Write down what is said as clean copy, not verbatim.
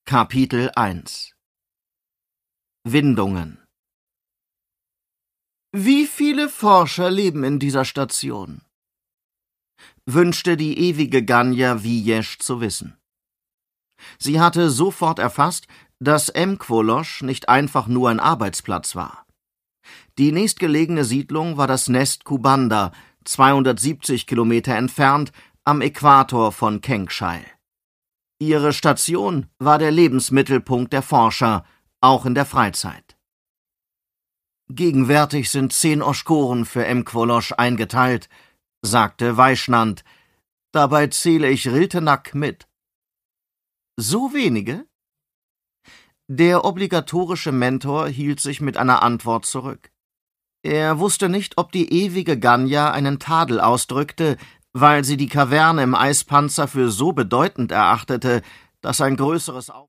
Kapitel 1 Windungen. Wie viele Forscher leben in dieser Station? Wünschte die ewige Ganya Wijesch zu wissen. Sie hatte sofort erfasst, dass Mkwolosch nicht einfach nur ein Arbeitsplatz war. Die nächstgelegene Siedlung war das Nest Kubanda, 270 Kilometer entfernt, am Äquator von Kengshai. Ihre Station war der Lebensmittelpunkt der Forscher, auch in der Freizeit. Gegenwärtig sind 10 Oschkoren für Mkwolosch eingeteilt, sagte Vaishnant. Dabei zähle ich Riltenak mit. So wenige? Der obligatorische Mentor hielt sich mit einer Antwort zurück. Er wusste nicht, ob die ewige Ganya einen Tadel ausdrückte, weil sie die Kaverne im Eispanzer für so bedeutend erachtete, dass ein größeres